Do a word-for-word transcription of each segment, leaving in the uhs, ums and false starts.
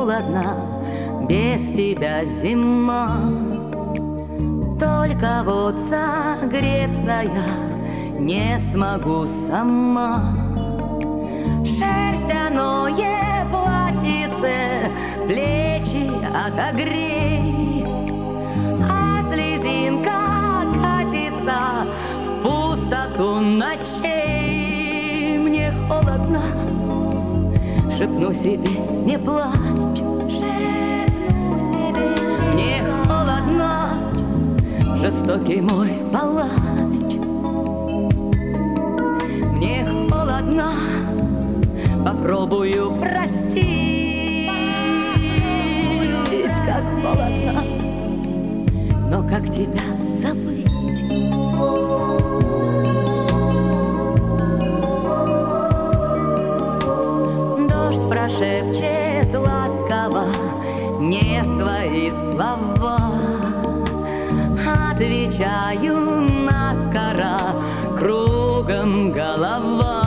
холодно, без тебя зима. Только вот согреться я не смогу сама. Шерстяное платьице плечи отогрей, а слезинка катится в пустоту ночей. Мне холодно, шепну себе, не плачь. Мне холодно, жестокий мой палач. Мне холодно, попробую простить, как холодно, но как тебя забыть? Дождь прошепчет ласково не свои слова, отвечаю наскоро, кругом голова.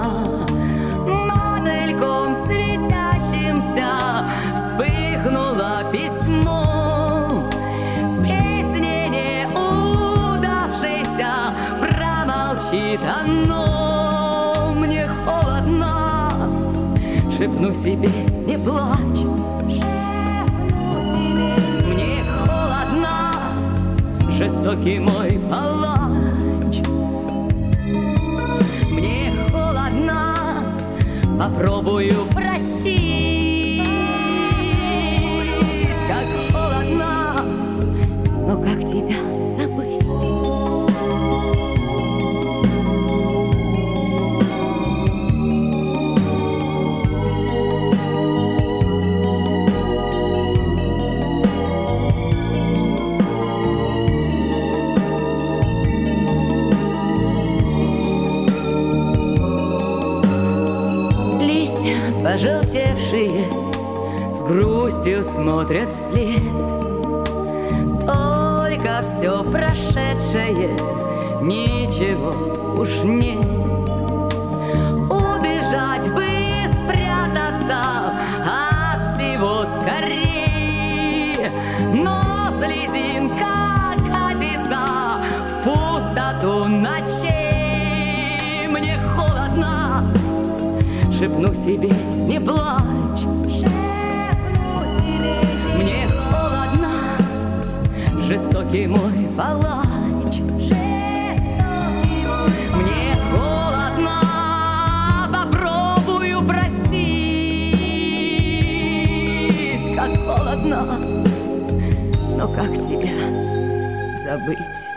Мотыльком светящимся вспыхнуло письмо, песни неудавшейся промолчит оно. Мне холодно, шепну себе, не плачь. Мне холодно, жестокий мой палач. Мне холодно, попробую простить, как холодно, но как тебя забыть? Пожелтевшие с грустью смотрят вслед, только все прошедшее ничего уж нет. Убежать бы, спрятаться от всего скорее, но слезинка катится в пустоту ночей. Мне холодно, шепну себе, не плачь. Мне холодно, жестокий мой палач. Мне холодно, попробую простить, как холодно, но как тебя забыть?